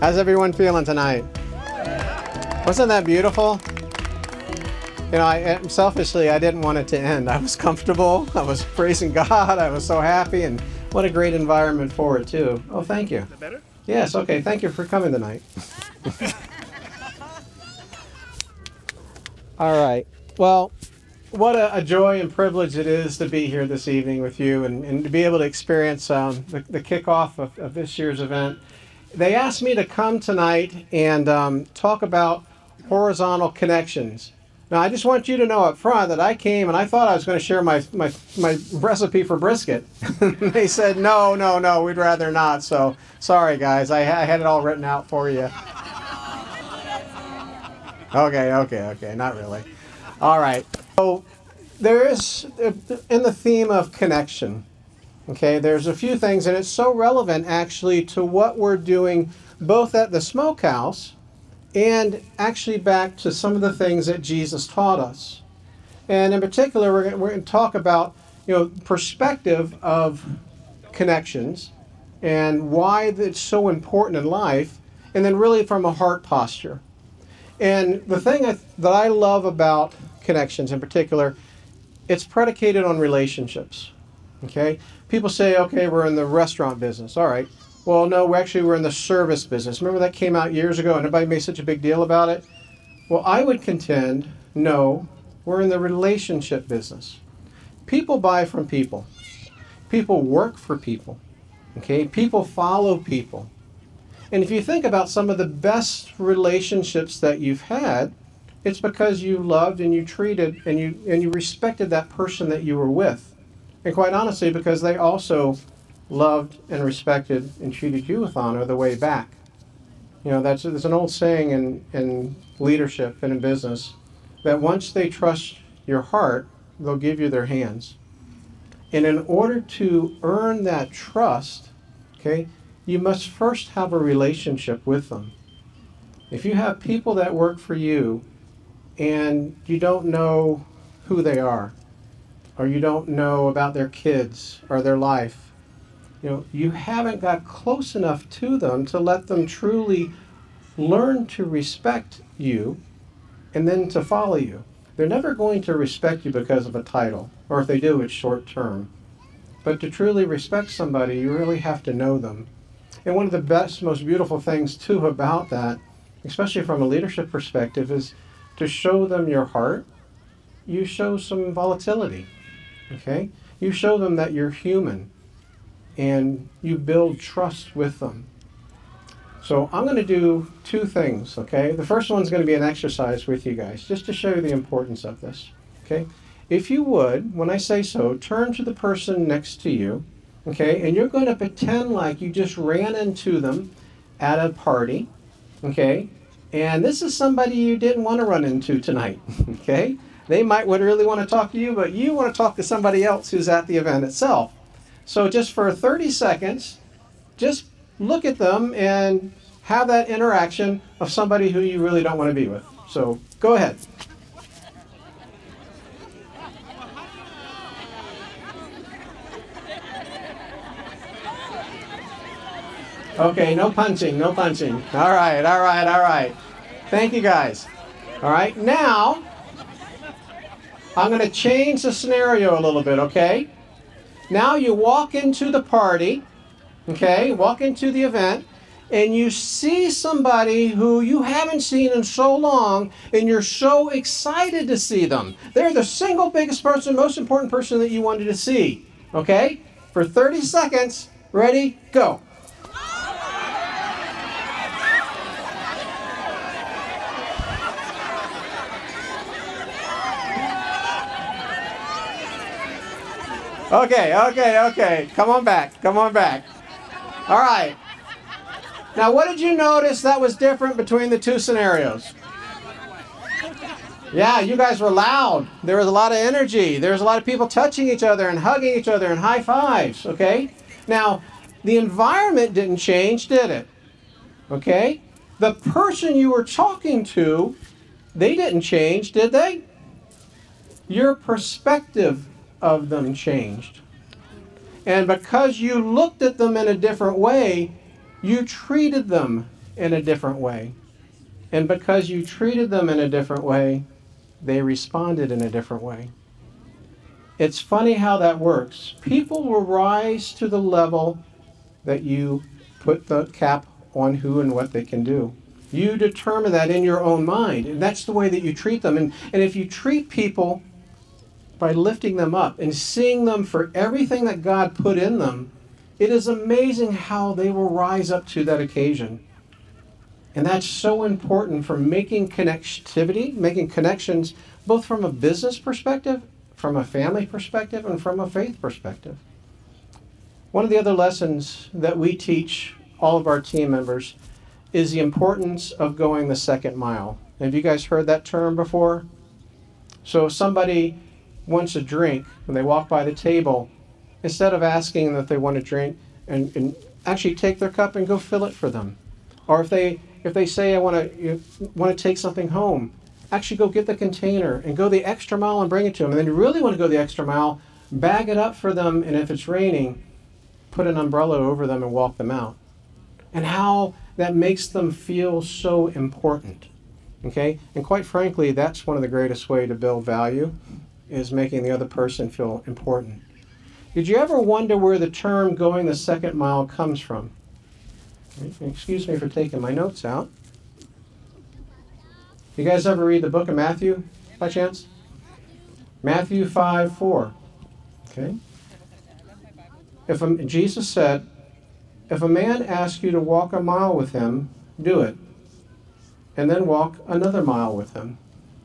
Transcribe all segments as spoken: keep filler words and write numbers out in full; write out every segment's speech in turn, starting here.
How's everyone feeling tonight? Wasn't that beautiful? You know, I, selfishly, I didn't want it to end. I was comfortable. I was praising God. I was so happy, and what a great environment for it, too. Oh, thank you. Is that better? Yes, okay. Thank you for coming tonight. All right. Well, what a, a joy and privilege it is to be here this evening with you and, and to be able to experience um, the, the kickoff of, of this year's event. They asked me to come tonight and um, talk about horizontal connections. Now, I just want you to know up front that I came and I thought I was going to share my, my, my recipe for brisket. They said, no, no, no, we'd rather not. So, sorry, guys. I, I had it all written out for you. Okay, okay, okay. Not really. All right. So, there is, in the theme of connection, okay, there's a few things, and it's so relevant, actually, to what we're doing both at the Smokehouse and actually back to some of the things that Jesus taught us. And in particular, we're, we're going to talk about, you know, perspective of connections and why it's so important in life, and then really from a heart posture. And the thing I, that I love about connections in particular, it's predicated on relationships. Okay? People say, okay, we're in the restaurant business. All right. Well, no, we actually we're in the service business. Remember that came out years ago and everybody made such a big deal about it? Well, I would contend, no, we're in the relationship business. People buy from people. People work for people. Okay? People follow people. And if you think about some of the best relationships that you've had, it's because you loved and you treated and you and you respected that person that you were with. And quite honestly, because they also loved and respected and treated you with honor the way back. You know, that's there's an old saying in, in leadership and in business that once they trust your heart, they'll give you their hands. And in order to earn that trust, okay, you must first have a relationship with them. If you have people that work for you and you don't know who they are, or you don't know about their kids or their life, you know, you haven't got close enough to them to let them truly learn to respect you and then to follow you. They're never going to respect you because of a title, or if they do, it's short term. But to truly respect somebody, you really have to know them. And one of the best, most beautiful things, too, about that, especially from a leadership perspective, is to show them your heart. You show some volatility, okay? You show them that you're human, and you build trust with them. So I'm going to do two things, okay? The first one's going to be an exercise with you guys, just to show you the importance of this, okay? If you would, when I say so, turn to the person next to you, okay? And you're going to pretend like you just ran into them at a party, okay? And this is somebody you didn't want to run into tonight, okay? They might would really want to talk to you, but you want to talk to somebody else who's at the event itself. So just for thirty seconds, just look at them and have that interaction of somebody who you really don't want to be with. So go ahead. Okay, no punching, no punching. All right, all right, all right. Thank you, guys. All right, now I'm going to change the scenario a little bit, okay? Now you walk into the party, okay, walk into the event, and you see somebody who you haven't seen in so long, and you're so excited to see them. They're the single biggest person, most important person that you wanted to see, okay? For thirty seconds, ready, go. Okay, okay, okay. Come on back. Come on back. All right. Now, what did you notice that was different between the two scenarios? Yeah, you guys were loud. There was a lot of energy. There was a lot of people touching each other and hugging each other and high fives, okay? Now, the environment didn't change, did it? Okay? The person you were talking to, they didn't change, did they? Your perspective of them changed. And because you looked at them in a different way, you treated them in a different way. And because you treated them in a different way, they responded in a different way. It's funny how that works. People will rise to the level that you put the cap on who and what they can do. You determine that in your own mind, and that's the way that you treat them. And, and if you treat people by lifting them up and seeing them for everything that God put in them, it is amazing how they will rise up to that occasion. And that's so important for making connectivity, making connections, both from a business perspective, from a family perspective, and from a faith perspective. One of the other lessons that we teach all of our team members is the importance of going the second mile. Have you guys heard that term before? So if somebody wants a drink, when they walk by the table, instead of asking them if they want a drink, and, and actually take their cup and go fill it for them. Or if they if they say, I want to you want to take something home, actually go get the container and go the extra mile and bring it to them. And then you really want to go the extra mile, bag it up for them, and if it's raining, put an umbrella over them and walk them out. And how that makes them feel so important. Okay? And quite frankly, that's one of the greatest ways to build value, is making the other person feel important. Did you ever wonder where the term going the second mile comes from? Excuse me for taking my notes out. You guys ever read the book of Matthew by chance? Matthew five four. Okay? If a, Jesus said, if a man asks you to walk a mile with him, do it. And then walk another mile with him.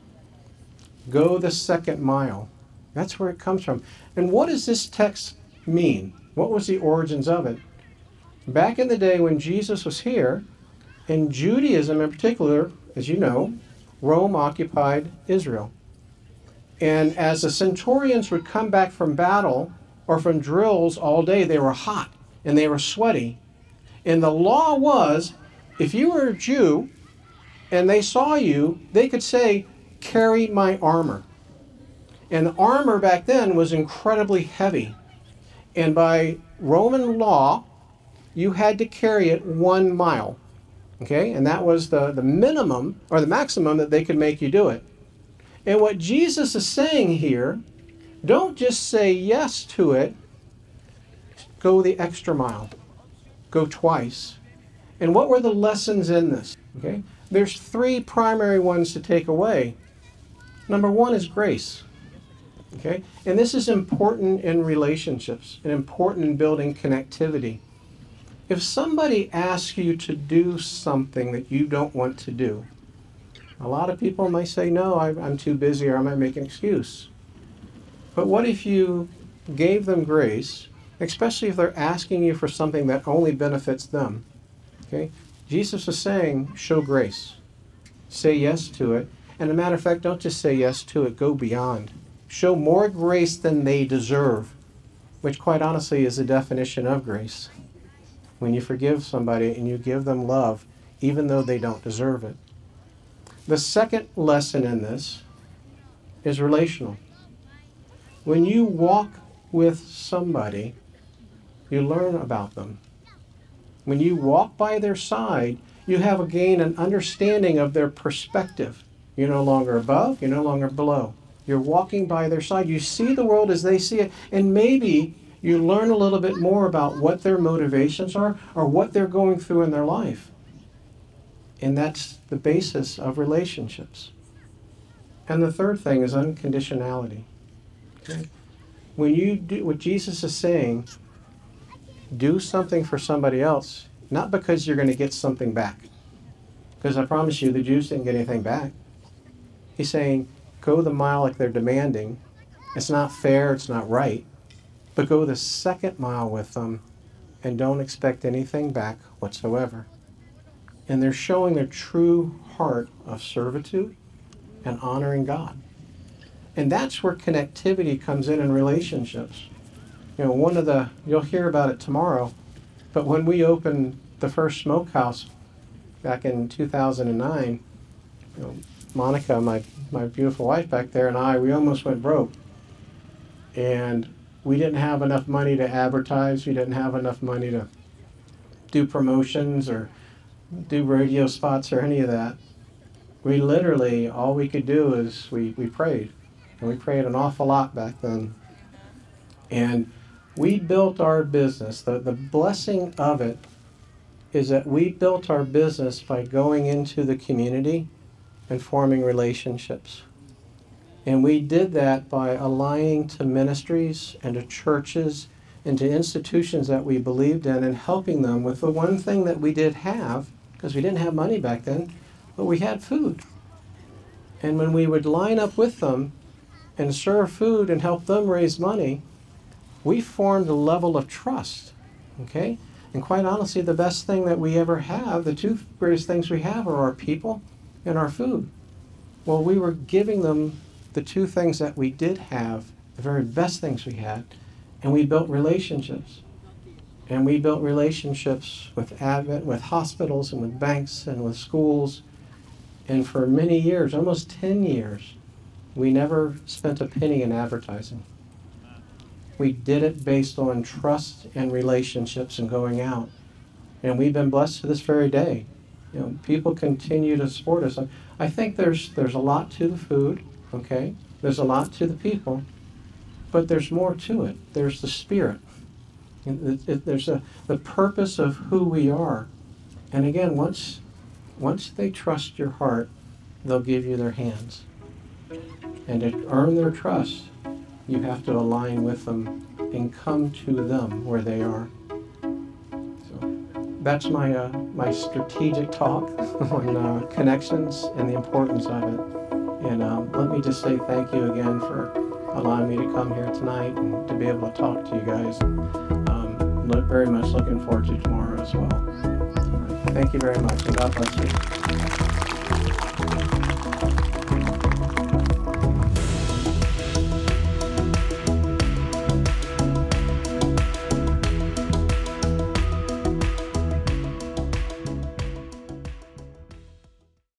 Go the second mile. That's where it comes from. And what does this text mean? What was the origins of it? Back in the day when Jesus was here, in Judaism in particular, as you know, Rome occupied Israel. And as the centurions would come back from battle or from drills all day, they were hot and they were sweaty. And the law was, if you were a Jew and they saw you, they could say, carry my armor. And armor back then was incredibly heavy. And by Roman law, you had to carry it one mile. Okay? And that was the, the minimum or the maximum that they could make you do it. And what Jesus is saying here, don't just say yes to it, go the extra mile. Go twice. And what were the lessons in this? Okay? There's three primary ones to take away. Number one is grace. Okay? And this is important in relationships and important in building connectivity. If somebody asks you to do something that you don't want to do, a lot of people might say, no, I'm too busy, or I might make an excuse. But what if you gave them grace, especially if they're asking you for something that only benefits them? Okay? Jesus is saying, show grace. Say yes to it. And as a matter of fact, don't just say yes to it, go beyond. Show more grace than they deserve, which quite honestly is the definition of grace. When you forgive somebody and you give them love, even though they don't deserve it. The second lesson in this is relational. When you walk with somebody, you learn about them. When you walk by their side, you have a gain an understanding of their perspective. You're no longer above, you're no longer below. You're walking by their side. You see the world as they see it, and maybe you learn a little bit more about what their motivations are or what they're going through in their life. And that's the basis of relationships. And the third thing is unconditionality. Okay? When you do what Jesus is saying, do something for somebody else, not because you're going to get something back. Because I promise you, the Jews didn't get anything back. He's saying, go the mile like they're demanding. It's not fair, it's not right. But go the second mile with them and don't expect anything back whatsoever. And they're showing their true heart of servitude and honoring God. And that's where connectivity comes in in relationships. You know, one of the, you'll hear about it tomorrow, but when we opened the first smokehouse back in two thousand nine, you know, Monica, my, my beautiful wife back there, and I, we almost went broke. And we didn't have enough money to advertise. We didn't have enough money to do promotions or do radio spots or any of that. We literally, all we could do is we, we prayed. And we prayed an awful lot back then. And we built our business. The, the blessing of it is that we built our business by going into the community and forming relationships. And we did that by aligning to ministries and to churches and to institutions that we believed in and helping them with the one thing that we did have, because we didn't have money back then, but we had food. And when we would line up with them and serve food and help them raise money, we formed a level of trust, okay? And quite honestly, the best thing that we ever have, the two greatest things we have are our people and our food. Well, we were giving them the two things that we did have, the very best things we had, and we built relationships. And we built relationships with Advent, with hospitals and with banks and with schools. And for many years, almost ten years, we never spent a penny in advertising. We did it based on trust and relationships and going out. And we've been blessed to this very day. You know, people continue to support us. I, I think there's there's a lot to the food, okay? There's a lot to the people, but there's more to it. There's the spirit. It, it, there's a, the purpose of who we are. And again, once once they trust your heart, they'll give you their hands. And to earn their trust, you have to align with them and come to them where they are. So that's my uh, my strategic talk on uh, connections and the importance of it. And um, let me just say thank you again for allowing me to come here tonight and to be able to talk to you guys. Um, look, very much looking forward to tomorrow as well. Thank you very much, and God bless you.